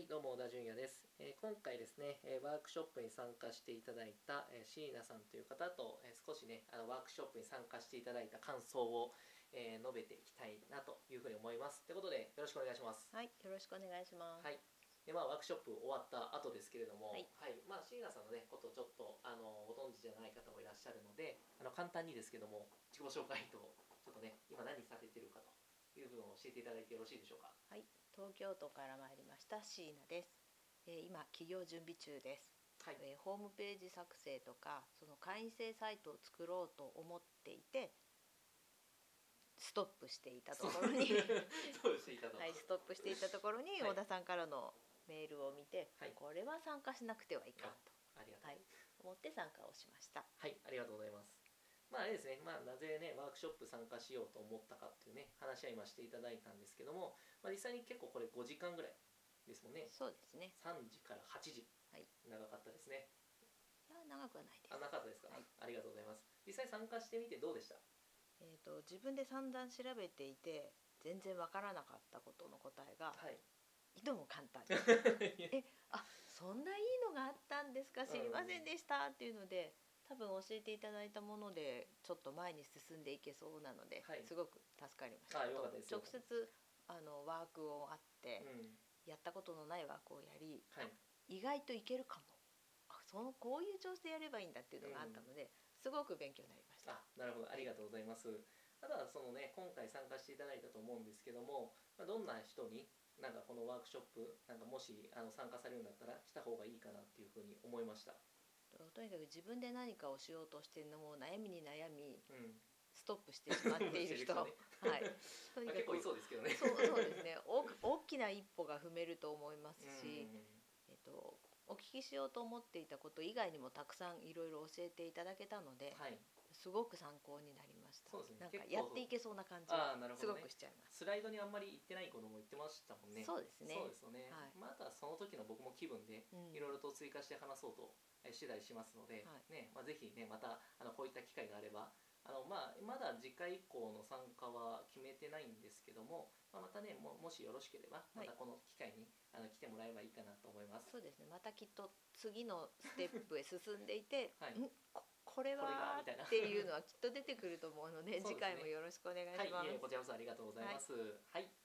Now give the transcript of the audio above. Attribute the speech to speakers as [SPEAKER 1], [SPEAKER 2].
[SPEAKER 1] はいどうも小田純也です、今回ですね、ワークショップに参加していただいた、椎名さんという方と、少しねワークショップに参加していただいた感想を、述べていきたいなというふうに思います。ということでよろしくお願いします。
[SPEAKER 2] はい、よろしくお願いします。
[SPEAKER 1] はい。でワークショップ終わった後ですけれども、
[SPEAKER 2] はい、
[SPEAKER 1] 椎名さんのねことをちょっとご存知じゃない方もいらっしゃるので、簡単にですけども自己紹介とちょっとね今何されてるかという部分を教えていただいてよろしいでしょうか。
[SPEAKER 2] はい、東京都から参りました椎名です。今起業準備中です。
[SPEAKER 1] はい。
[SPEAKER 2] ホームページ作成とかその会員制サイトを作ろうと思っていてストップしていたところにはい、ストップしていたところに小田さんからのメールを見て、はい、これは参加しなくてはいかんと、はい、思って参加をしました。
[SPEAKER 1] はい、ありがとうございます。あれですね、なぜねワークショップ参加しようと思ったかっていうね話は今していただいたんですけども、実際に結構これ5時間ぐらいですもんね。
[SPEAKER 2] そうですね。
[SPEAKER 1] 3時から8時、はい、長かったですね。
[SPEAKER 2] いや長くはないです。
[SPEAKER 1] 長かったですか、
[SPEAKER 2] はい、
[SPEAKER 1] ありがとうございます。実際参加してみてどうでした？
[SPEAKER 2] 自分で散々調べていて全然わからなかったことの答えが、はい、いとも簡単そんないいのがあったんですか、知りませんでしたっていうので、多分教えていただいたものでちょっと前に進んでいけそうなので、はい、すごく助かりました。直接ワークをあって、やったことのないワークをやり、はい、意外といけるかも、こういう調子でやればいいんだっていうのがあったので、すごく勉強になりました。
[SPEAKER 1] なるほど、ありがとうございます。ただそのね今回参加していただいたと思うんですけども、どんな人になんかこのワークショップなんかもし参加されるんだったらした方がいいかなっていうふうに思いました。
[SPEAKER 2] とにかく自分で何かをしようとしているのも悩みに悩み、ストップしてしまっている人はい、
[SPEAKER 1] とにかく結構いそうですけどね。
[SPEAKER 2] そうですね。大きな一歩が踏めると思いますし、お聞きしようと思っていたこと以外にもたくさんいろいろ教えていただけたので、はい、すごく参考になりました。そうですね、なんかやっていけそうな感じがすごくしちゃいます。
[SPEAKER 1] スライドにあんまり言ってないことも言ってましたもんね。
[SPEAKER 2] そうですね。
[SPEAKER 1] そうですよね。はい、あとはその時の僕も気分でいろいろと追加して話そうとしてたりしますので、ね、ぜひねまたこういった機会があればまだ次回以降の参加は決めてないんですけども、またね もしよろしければまたこの機会に来てもらえばいいかなと思います。
[SPEAKER 2] そうですね。またきっと次のステップへ進んでいて、はい、これはっていうのはきっと出てくると思うので、次回もよろしくお願いします。
[SPEAKER 1] はい、こちらこそありがとうございます。はい